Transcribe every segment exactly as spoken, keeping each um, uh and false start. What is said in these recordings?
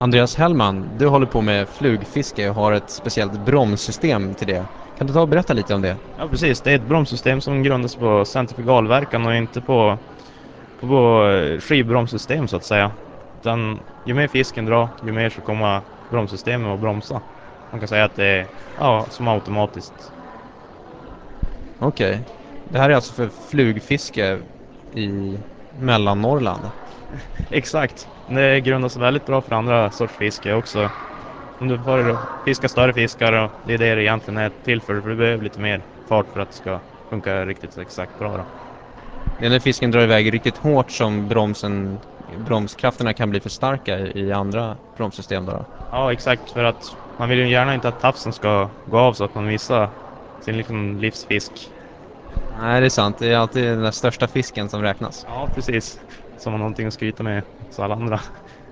Andreas Hellman, du håller på med flugfiske och har ett speciellt bromssystem till det. Kan du ta och berätta lite om det? Ja, precis. Det är ett bromssystem som grundas på centrifugalverkan och inte på, på, på skivbromssystem så att säga. Utan ju mer fisken drar, ju mer så kommer bromssystemet att bromsa. Man kan säga att det är ja, som automatiskt. Okej. Det här är alltså för flugfiske i Mellannorrland. Exakt. Det grundas väldigt bra för andra sorts fiske också. Om du får fiska större fiskar, och det är det det egentligen är till för. För du behöver lite mer fart för att det ska funka riktigt exakt bra då. Det är när fisken drar iväg riktigt hårt som bromsen, bromskrafterna kan bli för starka i andra bromssystem då. Ja, exakt. För att man vill ju gärna inte att tafsen ska gå av så att man missar sin liksom livsfisk. Nej, det är sant. Det är alltid den där största fisken som räknas. Ja, precis. Som har någonting att skryta med så alla andra.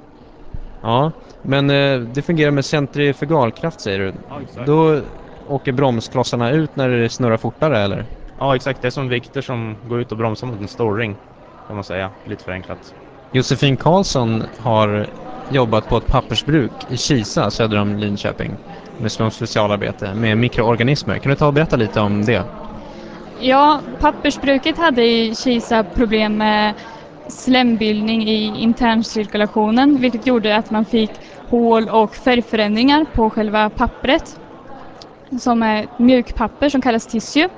Ja, men eh, det fungerar med centrifugalkraft säger du. Ja, exakt. Då åker bromsklossarna ut när det snurrar fortare eller? Ja, exakt. Det är som vikter som går ut och bromsar mot en stor ring, kan man säga. Lite förenklat. Josefin Karlsson har jobbat på ett pappersbruk i Kisa söder om Linköping med som specialarbete med mikroorganismer. Kan du ta och berätta lite om det? Ja, pappersbruket hade i Kisa problem med slembildning i interncirkulationen, vilket gjorde att man fick hål och färgförändringar på själva pappret som är mjukpapper som kallas tissue.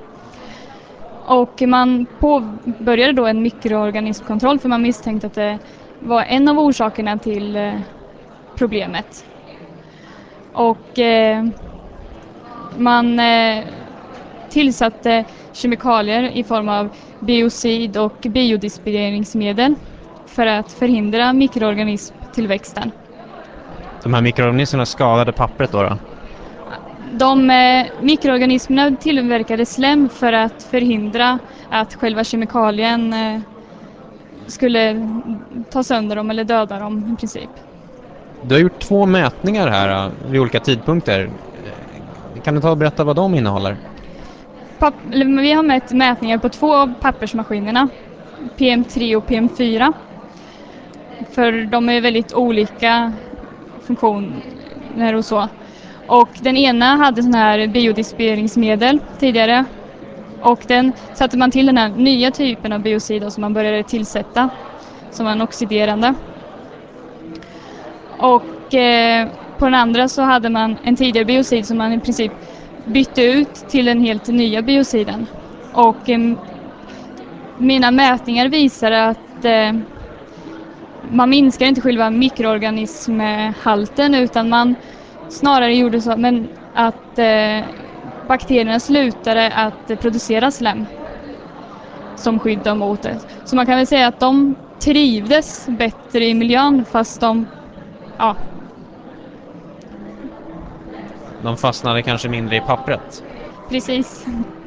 Och man påbörjade då en mikroorganismkontroll för man misstänkte att det var en av orsakerna till eh, problemet. Och eh, man eh, tillsatte kemikalier i form av biocid och biodispergeringsmedel för att förhindra mikroorganismtillväxten. De här mikroorganismerna skadade pappret då? då? De eh, mikroorganismerna tillverkade slem för att förhindra att själva kemikalien eh, skulle ta sönder dem eller döda dem i princip. Du har gjort två mätningar här vid olika tidpunkter. Kan du ta och berätta vad de innehåller? Papp- vi har mätt mätningar på två av pappersmaskinerna, P M tre och P M fyra. För de är väldigt olika funktioner och så. Och den ena hade sån här biodispergeringsmedel tidigare. Och den satte man till den här nya typen av biocid som man började tillsätta som var en oxiderande. Och eh, på den andra så hade man en tidigare biocid som man i princip bytte ut till den helt nya biociden. Och eh, mina mätningar visar att eh, man minskar inte själva mikroorganismhalten utan man snarare gjorde så men att eh, bakterierna slutade att producera slem som skydd mot det. Så man kan väl säga att de trivdes bättre i miljön fast de ja. De fastnade kanske mindre i pappret. Precis.